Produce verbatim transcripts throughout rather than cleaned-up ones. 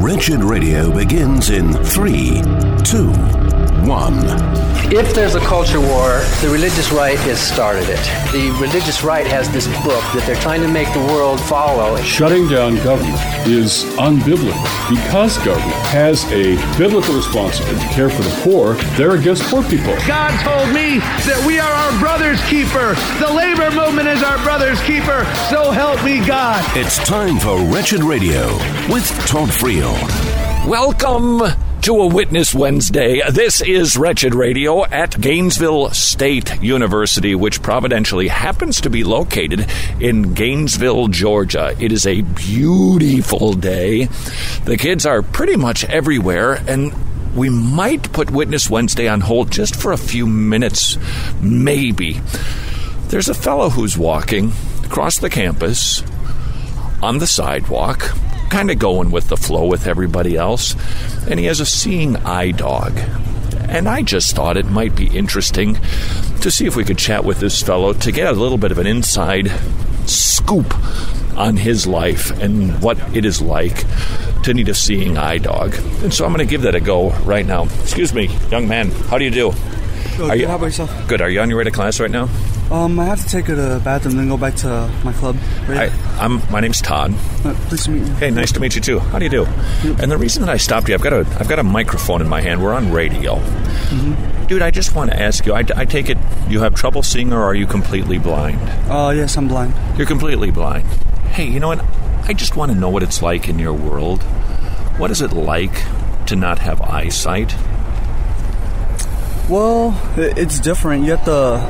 Wretched Radio begins in three, two, one. If there's a culture war, the religious right has started it. The religious right has this book that they're trying to make the world follow. Shutting down government is unbiblical. Because government has a biblical responsibility to care for the poor, they're against poor people. God told me that we are our brother's keeper. The labor movement is our brother's keeper. So help me God. It's time for Wretched Radio with Todd Friel. Welcome to a Witness Wednesday. This is Wretched Radio at Gainesville State University, which providentially happens to be located in Gainesville, Georgia. It is a beautiful day. The kids are pretty much everywhere, and we might put Witness Wednesday on hold just for a few minutes, maybe. There's a fellow who's walking across the campus on the sidewalk, kind of going with the flow with everybody else, and he has a seeing eye dog. And I just thought it might be interesting to see if we could chat with this fellow to get a little bit of an inside scoop on his life and what it is like to need a seeing eye dog. And so I'm going to give that a go right now. Excuse me, young man, how do you do? Good, Are you, how about yourself? Good. Are you on your way to class right now? Um, I have to take her to the bathroom and then go back to my club. Right? I, I'm. My name's Todd. Uh, pleased to meet you. Hey, nice to meet you too. How do you do? Yep. And the reason that I stopped you, I've got a, I've got a microphone in my hand. We're on radio, mm-hmm. Dude. I just want to ask you. I, I take it you have trouble seeing, or are you completely blind? Uh, yes, I'm blind. You're completely blind. Hey, you know what? I just want to know what it's like in your world. What is it like to not have eyesight? Well, it's different. You have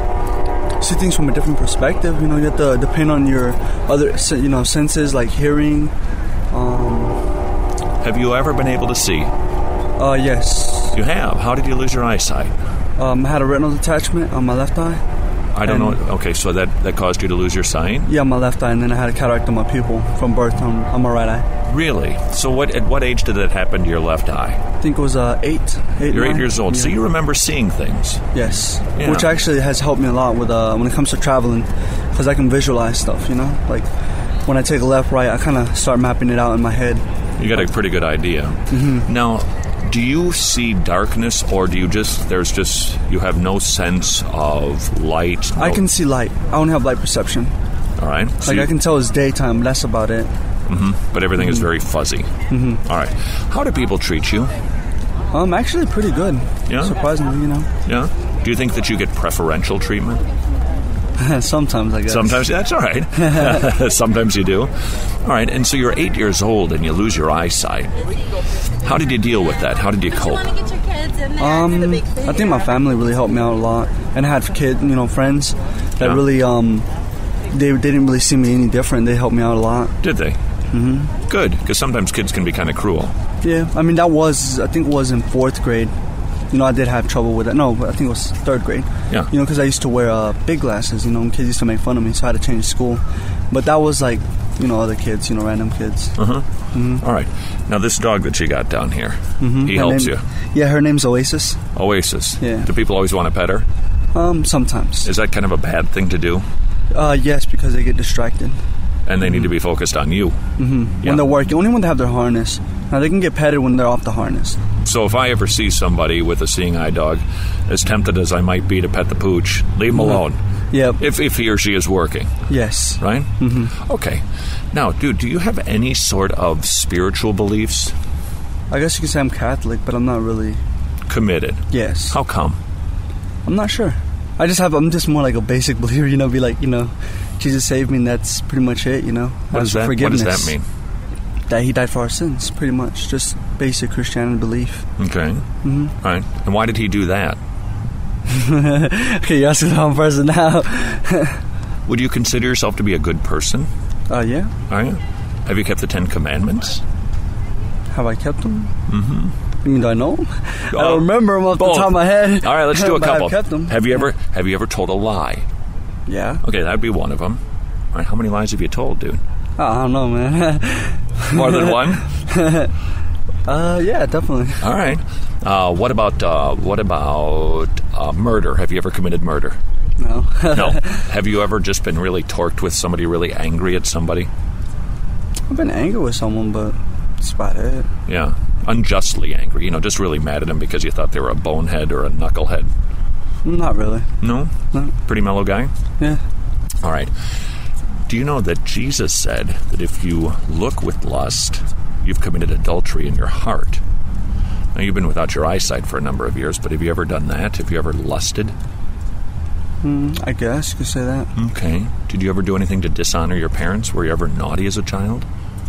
to see things from a different perspective. You know, you have to depend on your other, you know, senses like hearing. Um, have you ever been able to see? Uh, yes. You have. How did you lose your eyesight? Um, I had a retinal detachment on my left eye. I don't know. Okay, so that, that caused you to lose your sight? Yeah, my left eye, and then I had a cataract on my pupil from birth on, on my right eye. Really? So what? At what age did that happen to your left eye? I think it was uh, eight. eight You're nine. eight years old, yeah. So you remember seeing things? Yes, yeah. Which actually has helped me a lot with uh, when it comes to traveling, because I can visualize stuff, you know? Like, when I take a left, right, I kind of start mapping it out in my head. You got a pretty good idea. Mm-hmm. Now, do you see darkness, or do you just, there's just, you have no sense of light? No... I can see light. I only have light perception. All right. So like, you... I can tell it's daytime, that's about it. Mm-hmm. But everything mm-hmm. is very fuzzy. Mm-hmm. All right. How do people treat you? Um, actually pretty good. Yeah? Surprisingly, you know. Yeah? Do you think that you get preferential treatment? Sometimes, I guess. Sometimes, that's all right. Sometimes you do. All right, and so you're eight years old and you lose your eyesight. How did you deal with that? How did you cope? Um, I think my family really helped me out a lot. And I had kids, you know, friends that yeah. really, um, they, they didn't really see me any different. They helped me out a lot. Did they? Mm-hmm. Good, because sometimes kids can be kind of cruel. Yeah, I mean, that was, I think it was in fourth grade. You know, I did have trouble with that. No, I think it was third grade. Yeah. You know, because I used to wear uh, big glasses, you know, and kids used to make fun of me, so I had to change school. But that was like, you know, other kids, you know, random kids. Uh-huh. Mm-hmm. All right. Now, this dog that you got down here, mm-hmm. he her helps name, you. Yeah, her name's Oasis. Oasis. Yeah. Do people always want to pet her? Um, sometimes. Is that kind of a bad thing to do? Uh, yes, because they get distracted. And they mm-hmm. need to be focused on you. Mm-hmm. Yeah. When they're working, only when they have their harness. Now, they can get petted when they're off the harness. So if I ever see somebody with a seeing eye dog, as tempted as I might be to pet the pooch, leave him mm-hmm. alone. Yep. If if he or she is working. Yes. Right? Mm-hmm. Okay. Now, dude, do you have any sort of spiritual beliefs? I guess you could say I'm Catholic, but I'm not really... Committed? Yes. How come? I'm not sure. I just have... I'm just more like a basic believer, you know, be like, you know, Jesus saved me and that's pretty much it, you know. What does that, forgiveness. what does that mean? That he died for our sins, pretty much. Just basic Christianity belief. Okay. Mm-hmm. All right. And why did he do that? Okay, you're asking the wrong person now. Would you consider yourself to be a good person? Uh, yeah. All right. Have you kept the Ten Commandments? Have I kept them? Mm-hmm. You mean, do I know them? Oh, I don't remember them off both. the top of my head. All right, let's do a couple. I've kept them. Have you ever Have you ever told a lie? Yeah. Okay, that'd be one of them. All right, how many lies have you told, dude? Oh, I don't know, man. More than one? uh, yeah, definitely. All right. Uh, what about uh, what about uh, murder? Have you ever committed murder? No. No. Have you ever just been really torqued with somebody, really angry at somebody? I've been angry with someone, but That's about it. Yeah. Unjustly angry. You know, just really mad at him because you thought they were a bonehead or a knucklehead. Not really. No? No. Pretty mellow guy? Yeah. All right. Do you know that Jesus said that if you look with lust, you've committed adultery in your heart? Now, you've been without your eyesight for a number of years, but have you ever done that? Have you ever lusted? Mm, I guess you could say that. Okay. Did you ever do anything to dishonor your parents? Were you ever naughty as a child?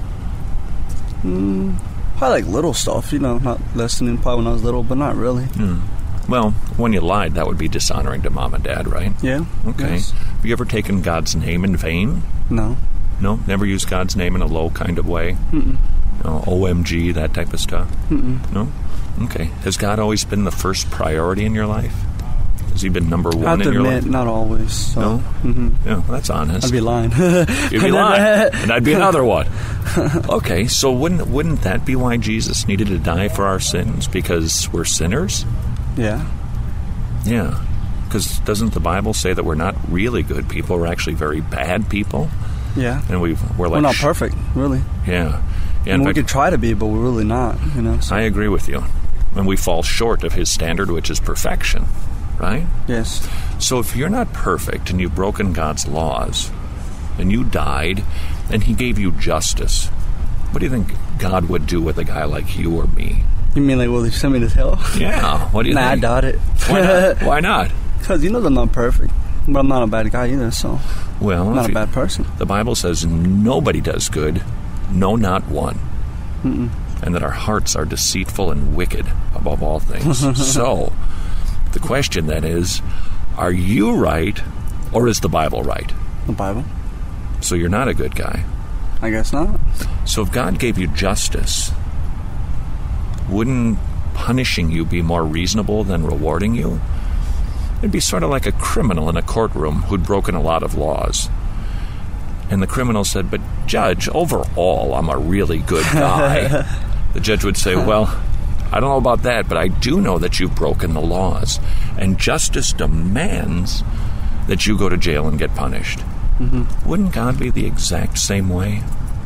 Mm, probably like little stuff, you know, not listening probably when I was little, but not really. Mm. Well, when you lied, that would be dishonoring to mom and dad, right? Yeah. Okay. Yes. Have you ever taken God's name in vain? No. No? Never used God's name in a low kind of way? Mm-mm. No, O M G, that type of stuff? Mm-mm. No? Okay. Has God always been the first priority in your life? Has he been number one I have to in your admit, life? not always. So. No? Mm-hmm. Yeah, well, that's honest. I'd be lying. You'd be lying. And I'd be another one. Okay, so wouldn't wouldn't that be why Jesus needed to die for our sins? Because we're sinners? Yeah. Yeah. Because doesn't the Bible say that we're not really good people? We're actually very bad people? Yeah. And we've, we're like... We're not sh- perfect, really. Yeah. Yeah, I in mean, we fact, could try to be, but we're really not, you know. So. I agree with you. And we fall short of his standard, which is perfection, right? Yes. So if you're not perfect and you've broken God's laws and you died and he gave you justice, what do you think God would do with a guy like you or me? You mean like, will he send me to hell? Yeah. What do you nah, think? Nah, I doubt it. Why not? Why not? Because you know I'm not perfect. But I'm not a bad guy either, so well, I'm not a you, bad person. The Bible says nobody does good, no, not one. Mm-mm. And that our hearts are deceitful and wicked above all things. So, the question then is, are you right or is the Bible right? The Bible. So you're not a good guy. I guess not. So if God gave you justice, wouldn't punishing you be more reasonable than rewarding you? It'd be sort of like a criminal in a courtroom who'd broken a lot of laws. And the criminal said, but Judge, overall, I'm a really good guy. The judge would say, well, I don't know about that, but I do know that you've broken the laws. And justice demands that you go to jail and get punished. Mm-hmm. Wouldn't God be the exact same way?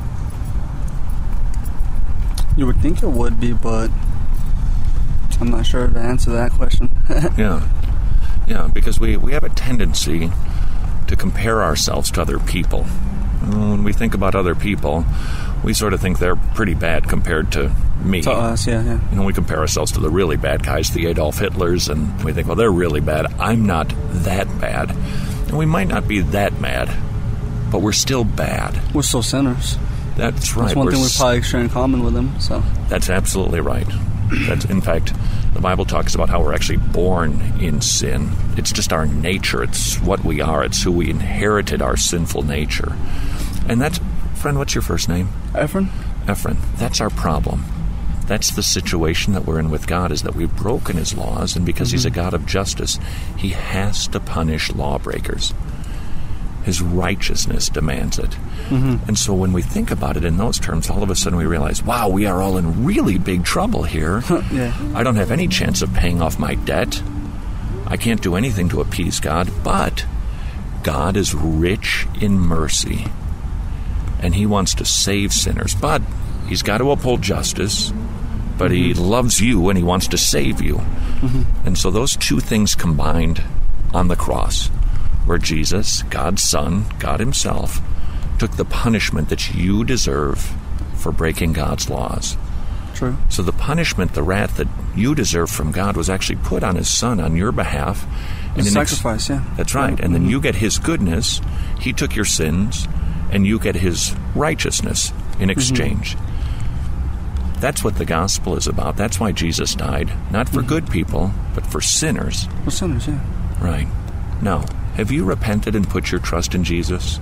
You would think it would be, but I'm not sure to answer that question. Yeah. Yeah, because we, we have a tendency to compare ourselves to other people. When we think about other people, we sort of think they're pretty bad compared to me. To us, yeah, yeah. You know, we compare ourselves to the really bad guys, the Adolf Hitlers, and we think, well, they're really bad. I'm not that bad. And we might not be that mad, but we're still bad. We're still sinners. That's right. That's one we're thing we probably share in common with them, so. That's absolutely right. That's, in fact, the Bible talks about how we're actually born in sin. It's just our nature. It's what we are. It's who we inherited, our sinful nature. And that's, friend, what's your first name? Ephraim. Ephraim. That's our problem. That's the situation that we're in with God, is that we've broken his laws, and because mm-hmm. he's a God of justice, he has to punish lawbreakers. His righteousness demands it. Mm-hmm. And so when we think about it in those terms, all of a sudden we realize, wow, we are all in really big trouble here. Yeah. I don't have any chance of paying off my debt. I can't do anything to appease God, but God is rich in mercy, and he wants to save sinners. But he's got to uphold justice, but mm-hmm. he loves you and he wants to save you. Mm-hmm. And so those two things combined on the cross, where Jesus, God's Son, God himself, took the punishment that you deserve for breaking God's laws. True. So the punishment, the wrath that you deserve from God was actually put on his Son on your behalf. And sacrifice, ex- yeah. That's right. And then mm-hmm. you get his goodness. He took your sins, and you get his righteousness in exchange. Mm-hmm. That's what the gospel is about. That's why Jesus died. Not for mm-hmm. good people, but for sinners. For sinners, yeah. Right. Now, have you repented and put your trust in Jesus?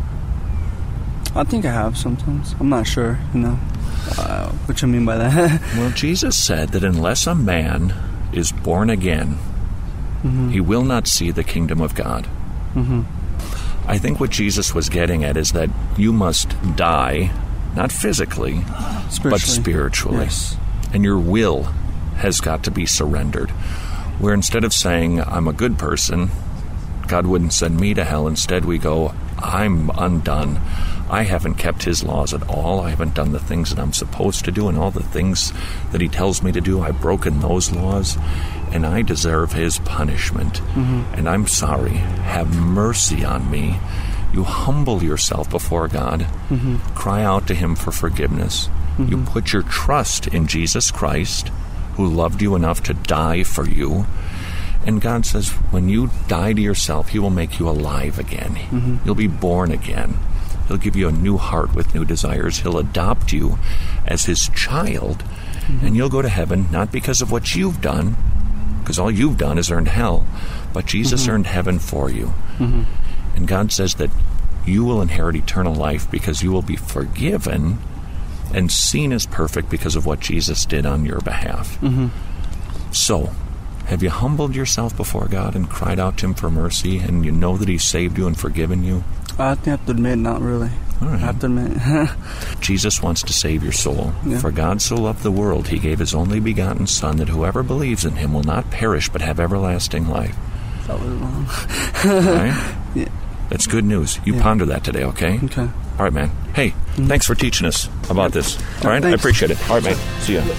I think I have sometimes. I'm not sure, you know, uh, what you mean by that. Well, Jesus said that unless a man is born again, mm-hmm. he will not see the kingdom of God. Mm-hmm. I think what Jesus was getting at is that you must die, not physically, spiritually. but spiritually. Yes. And your will has got to be surrendered. Where instead of saying, I'm a good person, God wouldn't send me to hell. Instead, we go, I'm undone. I haven't kept his laws at all. I haven't done the things that I'm supposed to do, and all the things that he tells me to do, I've broken those laws, and I deserve his punishment. Mm-hmm. And I'm sorry. Have mercy on me. You humble yourself before God. Mm-hmm. Cry out to him for forgiveness. Mm-hmm. You put your trust in Jesus Christ, who loved you enough to die for you. And God says, when you die to yourself, he will make you alive again. Mm-hmm. You'll be born again. He'll give you a new heart with new desires. He'll adopt you as his child, mm-hmm. and you'll go to heaven not because of what you've done, because all you've done is earned hell, but Jesus mm-hmm. earned heaven for you. Mm-hmm. And God says that you will inherit eternal life because you will be forgiven and seen as perfect because of what Jesus did on your behalf. Mm-hmm. So, have you humbled yourself before God and cried out to him for mercy, and you know that he saved you and forgiven you? I have to admit, not really. All right. I have to admit. Jesus wants to save your soul. Yeah. For God so loved the world, he gave his only begotten Son, that whoever believes in him will not perish but have everlasting life. That was wrong. All right? Yeah. That's good news. You yeah. ponder that today, okay? Okay. All right, man. Hey, mm-hmm. thanks for teaching us about this. All right? Thanks. I appreciate it. All right, man. See ya.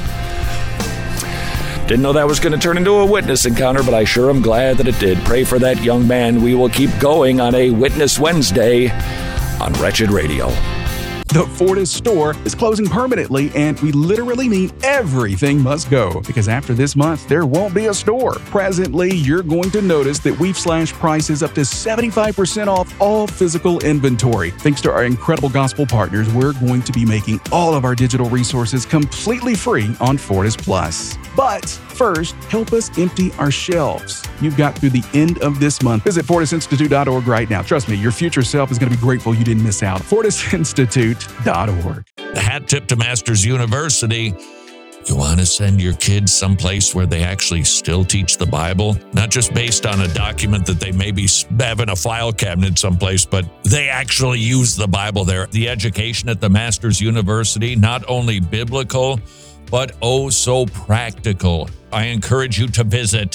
Didn't know that was going to turn into a witness encounter, but I sure am glad that it did. Pray for that young man. We will keep going on a Witness Wednesday on Wretched Radio. The Fortis store is closing permanently, and we literally mean everything must go, because after this month, there won't be a store. Presently, you're going to notice that we've slashed prices up to seventy-five percent off all physical inventory. Thanks to our incredible gospel partners, we're going to be making all of our digital resources completely free on Fortis Plus. But first, help us empty our shelves. You've got through the end of this month. Visit Fortis Institute dot org right now. Trust me, your future self is going to be grateful you didn't miss out. Fortis Institute dot org. The hat tip to Masters University. You want to send your kids someplace where they actually still teach the Bible, not just based on a document that they maybe have in a file cabinet someplace, but they actually use the Bible there. The education at the Masters University, not only biblical, but oh so practical. I encourage you to visit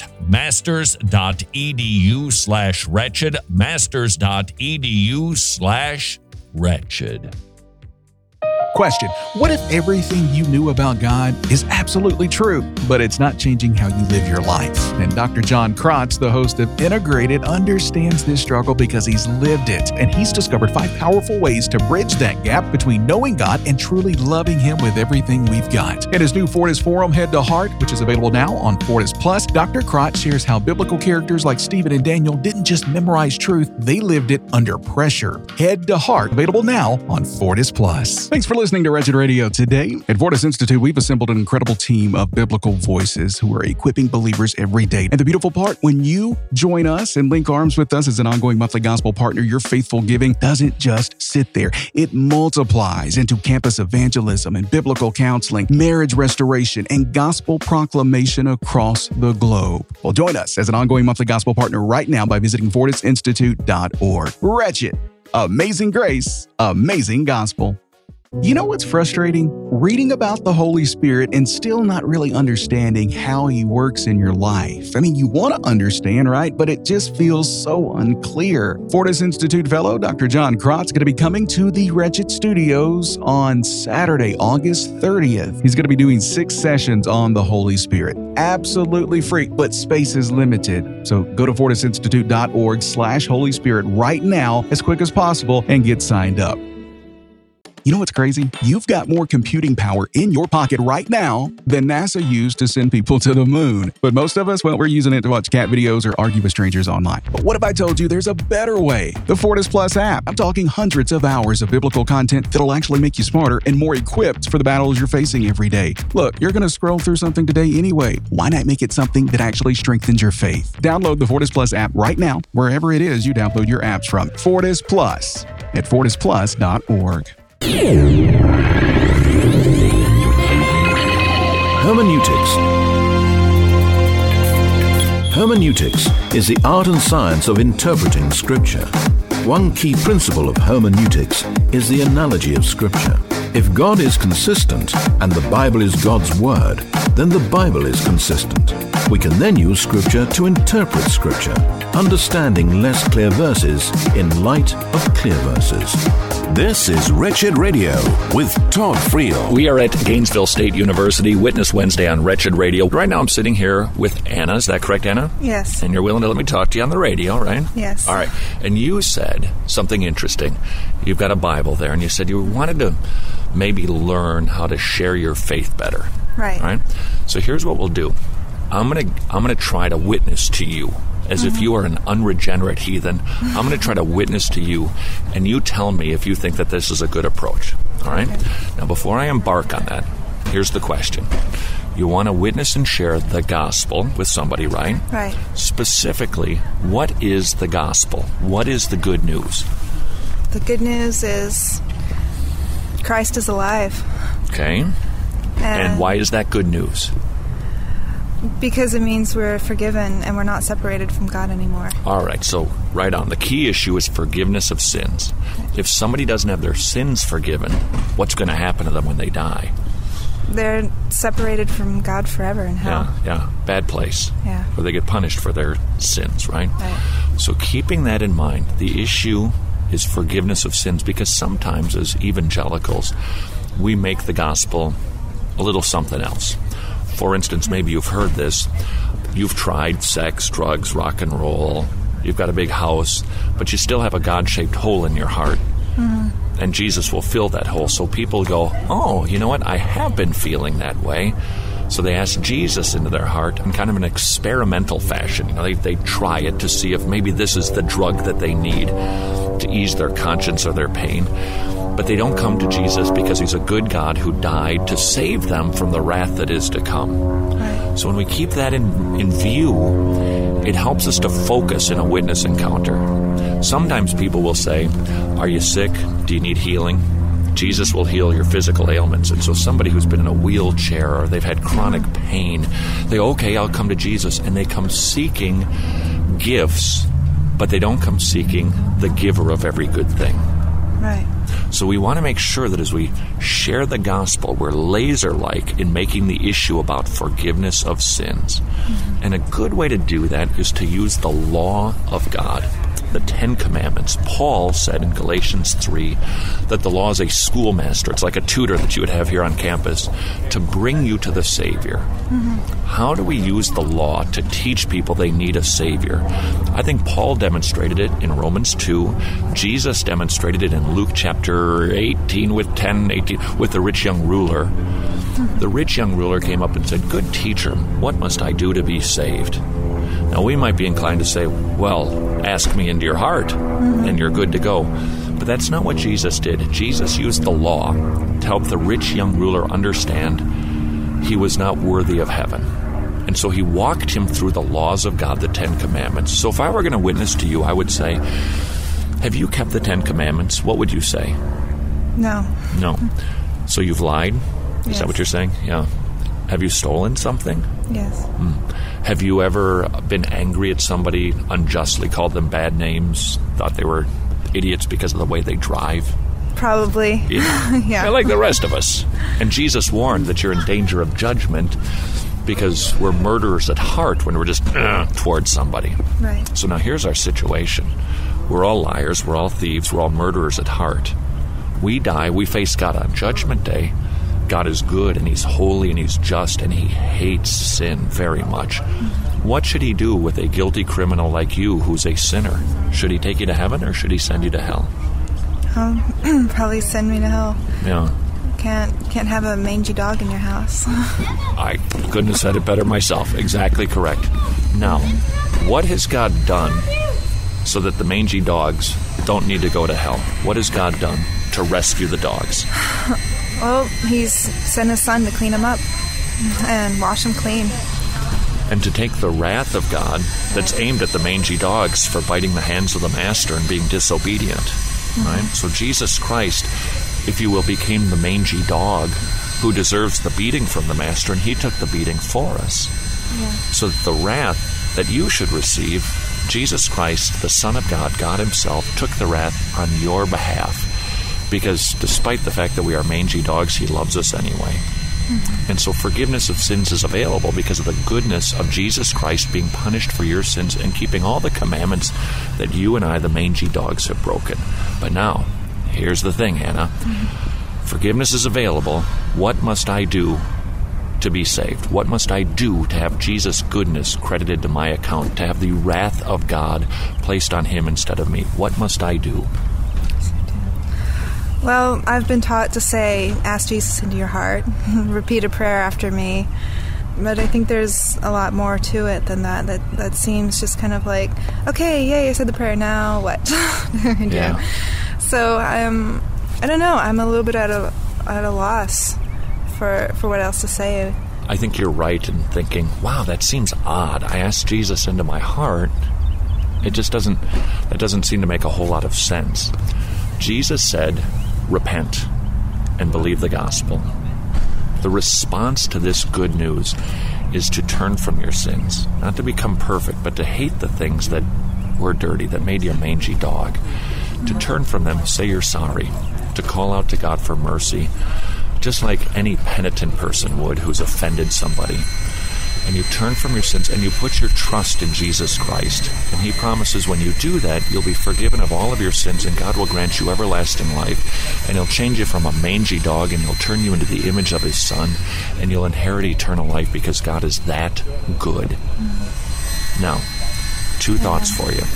masters.edu slash wretched, masters.edu slash wretched. Question: what if everything you knew about God is absolutely true, but it's not changing how you live your life? And Doctor John Krotz, the host of Integrated, understands this struggle because he's lived it, and he's discovered five powerful ways to bridge that gap between knowing God and truly loving him with everything we've got. In his new Fortis Forum, Head to Heart, which is available now on Fortis Plus, Doctor Krotz shares how biblical characters like Stephen and Daniel didn't just memorize truth, they lived it under pressure. Head to Heart, available now on Fortis Plus. Thanks for listening to Wretched Radio today. At Fortis Institute, we've assembled an incredible team of biblical voices who are equipping believers every day. And the beautiful part, when you join us and link arms with us as an ongoing monthly gospel partner, your faithful giving doesn't just sit there. It multiplies into campus evangelism and biblical counseling, marriage restoration, and gospel proclamation across the globe. Well, join us as an ongoing monthly gospel partner right now by visiting Fortis Institute dot org. Wretched. Amazing grace. Amazing gospel. You know what's frustrating? Reading about the Holy Spirit and still not really understanding how he works in your life. I mean, you want to understand, right? But it just feels so unclear. Fortis Institute fellow Doctor John Krotz is going to be coming to the Wretched Studios on Saturday, August thirtieth. He's going to be doing six sessions on the Holy Spirit. Absolutely free, but space is limited. So go to Fortis Institute dot org slash Holy Spirit right now as quick as possible and get signed up. You know what's crazy? You've got more computing power in your pocket right now than NASA used to send people to the moon. But most of us, well, we're using it to watch cat videos or argue with strangers online. But what if I told you there's a better way? The Fortis Plus app. I'm talking hundreds of hours of biblical content that'll actually make you smarter and more equipped for the battles you're facing every day. Look, you're going to scroll through something today anyway. Why not make it something that actually strengthens your faith? Download the Fortis Plus app right now, wherever it is you download your apps from. Fortis Plus at Fortis Plus dot org. Hermeneutics. Hermeneutics is the art and science of interpreting Scripture. One key principle of hermeneutics is the analogy of Scripture. If God is consistent and the Bible is God's Word, then the Bible is consistent. We can then use Scripture to interpret Scripture, understanding less clear verses in light of clear verses. This is Wretched Radio with Todd Friel. We are at Gainesville State University, Witness Wednesday on Wretched Radio. Right now I'm sitting here with Anna. Is that correct, Anna? Yes. And you're willing to let me talk to you on the radio, right? Yes. All right. And you said something interesting. You've got a Bible there, and you said you wanted to maybe learn how to share your faith better. Right. Right? So here's what we'll do. I'm going to I'm going to try to witness to you as mm-hmm. if you are an unregenerate heathen. I'm going to try to witness to you, and you tell me if you think that this is a good approach. All right? Okay. Now, before I embark on that, here's the question. You want to witness and share the gospel with somebody, right? Right. Specifically, what is the gospel? What is the good news? The good news is Christ is alive. Okay. And, and why is that good news? Because it means we're forgiven and we're not separated from God anymore. All right, so right on. The key issue is forgiveness of sins. If somebody doesn't have their sins forgiven, what's going to happen to them when they die? They're separated from God forever in hell. Yeah, yeah. Bad place. Yeah. Where they get punished for their sins, right? Right. So keeping that in mind, the issue is forgiveness of sins, because sometimes as evangelicals, we make the gospel a little something else. For instance, maybe you've heard this. You've tried sex, drugs, rock and roll. You've got a big house, but you still have a God-shaped hole in your heart. Mm-hmm. And Jesus will fill that hole. So people go, oh, you know what? I have been feeling that way. So they ask Jesus into their heart in kind of an experimental fashion. You know, they, they try it to see if maybe this is the drug that they need to ease their conscience or their pain. But they don't come to Jesus because he's a good God who died to save them from the wrath that is to come. Right. So when we keep that in, in view, it helps us to focus in a witness encounter. Sometimes people will say, are you sick? Do you need healing? Jesus will heal your physical ailments. And so somebody who's been in a wheelchair or they've had chronic pain, they go, okay, I'll come to Jesus. And they come seeking gifts, but they don't come seeking the giver of every good thing. Right. So we want to make sure that as we share the gospel, we're laser-like in making the issue about forgiveness of sins. Mm-hmm. And a good way to do that is to use the law of God, the Ten Commandments. Paul said in Galatians three that the law is a schoolmaster. It's like a tutor that you would have here on campus to bring you to the Savior. Mm-hmm. How do we use the law to teach people they need a Savior? I think Paul demonstrated it in Romans two. Jesus demonstrated it in Luke chapter eighteen with ten, eighteen, with the rich young ruler. Mm-hmm. The rich young ruler came up and said, good teacher, what must I do to be saved? Now, we might be inclined to say, well, ask me into your heart, and you're good to go. But that's not what Jesus did. Jesus used the law to help the rich young ruler understand he was not worthy of heaven. And so he walked him through the laws of God, the Ten Commandments. So if I were going to witness to you, I would say, have you kept the Ten Commandments? What would you say? No. No. So you've lied? Is Yes. that what you're saying? Yeah. Have you stolen something? Yes. Mm. Have you ever been angry at somebody, unjustly called them bad names, thought they were idiots because of the way they drive? Probably. Yeah. Yeah. Yeah, like the rest of us. And Jesus warned that you're in danger of judgment because we're murderers at heart when we're just uh, towards somebody. Right. So now here's our situation. We're all liars, we're all thieves, we're all murderers at heart. We die, we face God on Judgment Day. God is good, and he's holy, and he's just, and he hates sin very much. What should he do with a guilty criminal like you who's a sinner? Should he take you to heaven, or should he send you to hell? Um, probably send me to hell. Yeah. Can't can't have a mangy dog in your house. I couldn't have said it better myself. Exactly correct. Now, what has God done so that the mangy dogs don't need to go to hell? What has God done to rescue the dogs? Well, he's sent his son to clean them up and wash them clean. And to take the wrath of God that's aimed at the mangy dogs for biting the hands of the master and being disobedient. Mm-hmm. Right? So Jesus Christ, if you will, became the mangy dog who deserves the beating from the master, and he took the beating for us. Yeah. So that the wrath that you should receive, Jesus Christ, the Son of God, God himself, took the wrath on your behalf. because despite the fact that we are mangy dogs, he loves us anyway. Mm-hmm. And so forgiveness of sins is available because of the goodness of Jesus Christ being punished for your sins and keeping all the commandments that you and I, the mangy dogs, have broken. But now, here's the thing, Hannah. Mm-hmm. Forgiveness is available. What must I do to be saved? What must I do to have Jesus' goodness credited to my account, to have the wrath of God placed on him instead of me? What must I do? Well, I've been taught to say, ask Jesus into your heart, repeat a prayer after me. But I think there's a lot more to it than that. That that seems just kind of like, okay, yay, I said the prayer, now what? Yeah. So I'm, I don't know, I'm a little bit at a at a loss for for what else to say. I think you're right in thinking, wow, that seems odd. I asked Jesus into my heart. It just doesn't, it doesn't seem to make a whole lot of sense. Jesus said, repent and believe the gospel. The response to this good news is to turn from your sins, not to become perfect, but to hate the things that were dirty, that made you a mangy dog. To turn from them, say you're sorry, to call out to God for mercy, just like any penitent person would who's offended somebody. And you turn from your sins and you put your trust in Jesus Christ. And he promises when you do that, you'll be forgiven of all of your sins and God will grant you everlasting life. And he'll change you from a mangy dog and he'll turn you into the image of his son. And you'll inherit eternal life because God is that good. Mm-hmm. Now, two yeah. thoughts for you.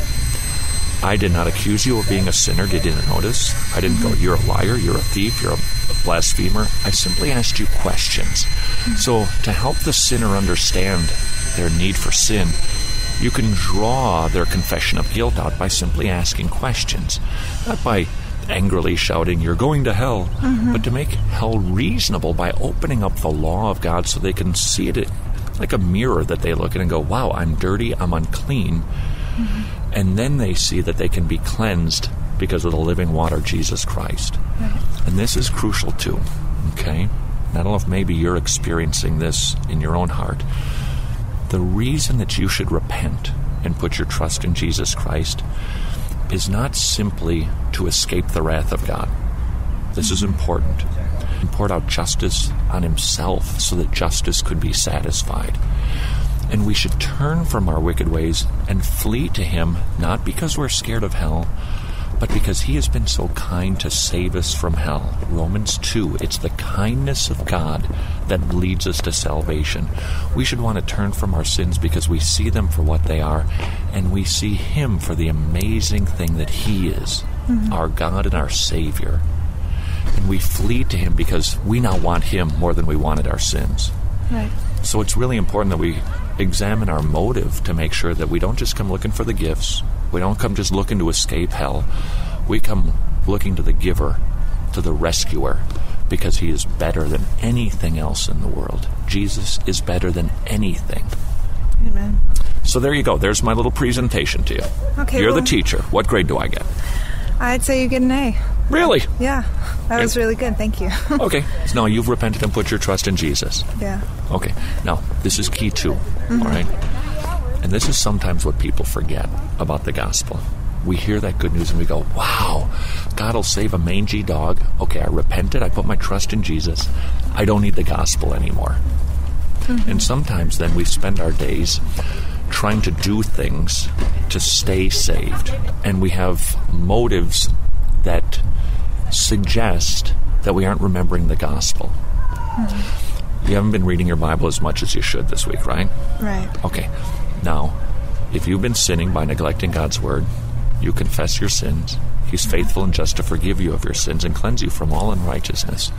I did not accuse you of being a sinner. You didn't notice. I didn't mm-hmm. go, you're a liar, you're a thief, you're a blasphemer. I simply asked you questions. Mm-hmm. So to help the sinner understand their need for sin, you can draw their confession of guilt out by simply asking questions. Not by angrily shouting, you're going to hell, mm-hmm. but to make hell reasonable by opening up the law of God so they can see it like a mirror that they look at and go, wow, I'm dirty, I'm unclean. Mm-hmm. And then they see that they can be cleansed because of the living water, Jesus Christ. Right. And this is crucial too, okay? I don't know if maybe you're experiencing this in your own heart. The reason that you should repent and put your trust in Jesus Christ is not simply to escape the wrath of God. This is important. He poured out justice on himself so that justice could be satisfied. And we should turn from our wicked ways and flee to him, not because we're scared of hell, but because he has been so kind to save us from hell. Romans two, it's the kindness of God that leads us to salvation. We should want to turn from our sins because we see them for what they are, and we see him for the amazing thing that he is, mm-hmm. our God and our Savior. And we flee to him because we now want him more than we wanted our sins. Right. So it's really important that we examine our motive to make sure that we don't just come looking for the gifts. We don't come just looking to escape hell. We come looking to the giver, to the rescuer, because he is better than anything else in the world. Jesus is better than anything. Amen. So there you go. There's my little presentation to you. Okay. You're well, the teacher. What grade do I get? I'd say you get an A. Really? Yeah. That was really good. Thank you. Okay. So now you've repented and put your trust in Jesus. Yeah. Okay. Now, this is key too. Mm-hmm. All right? And this is sometimes what people forget about the gospel. We hear that good news and we go, wow, God will save a mangy dog. Okay, I repented. I put my trust in Jesus. I don't need the gospel anymore. Mm-hmm. And sometimes then we spend our days trying to do things to stay saved. And we have motives that suggest that we aren't remembering the gospel. Mm-hmm. You haven't been reading your Bible as much as you should this week, right? Right. Okay. Now, if you've been sinning by neglecting God's word, you confess your sins. He's faithful and just to forgive you of your sins and cleanse you from all unrighteousness.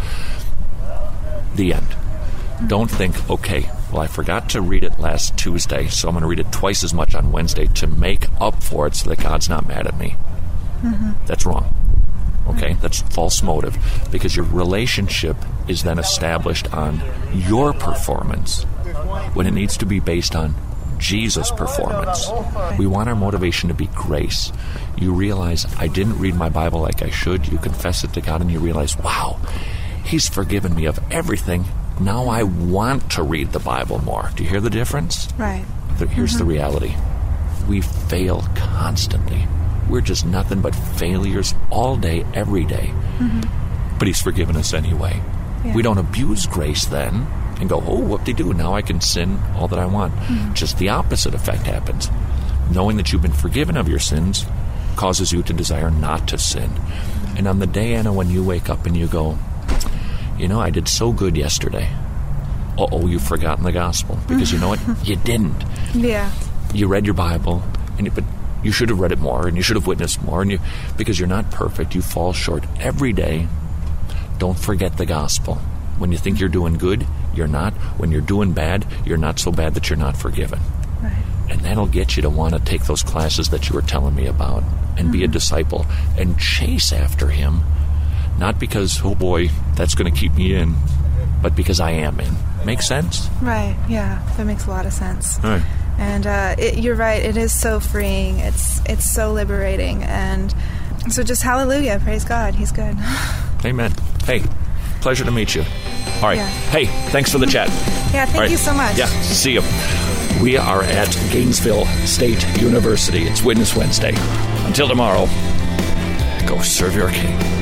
The end. Don't think, okay, well, I forgot to read it last Tuesday, so I'm going to read it twice as much on Wednesday to make up for it so that God's not mad at me. Mm-hmm. That's wrong. Okay? That's false motive, because your relationship is then established on your performance when it needs to be based on Jesus' performance. We want our motivation to be grace. You realize, I didn't read my Bible like I should. You confess it to God and you realize, wow, He's forgiven me of everything. Now I want to read the Bible more. Do you hear the difference? Right. Here's mm-hmm. the reality. We fail constantly. we're just nothing but failures all day, every day. Mm-hmm. But he's forgiven us anyway. Yeah. We don't abuse grace then and go, oh, whoop-de-doo, now I can sin all that I want. Mm-hmm. Just the opposite effect happens. Knowing that you've been forgiven of your sins causes you to desire not to sin. And on the day, Anna, when you wake up and you go, you know, I did so good yesterday. Uh-oh, you've forgotten the gospel. Because you know what? You didn't. Yeah. You read your Bible, and you, but you should have read it more, and you should have witnessed more, and you because you're not perfect. You fall short every day. Don't forget the gospel. When you think you're doing good, you're not. When you're doing bad, you're not so bad that you're not forgiven. Right. And that'll get you to want to take those classes that you were telling me about and mm-hmm. be a disciple and chase after him. Not because, oh boy, that's going to keep me in, but because I am in. Make sense? Right, yeah. That makes a lot of sense. All right. And uh, it, you're right, it is so freeing. It's it's so liberating. And so just hallelujah, praise God, he's good. Amen. Hey, pleasure to meet you. All right. Yeah. Hey, thanks for the chat. Yeah, thank right. you so much. Yeah, see you. We are at Gainesville State University. It's Witness Wednesday. Until tomorrow, go serve your King.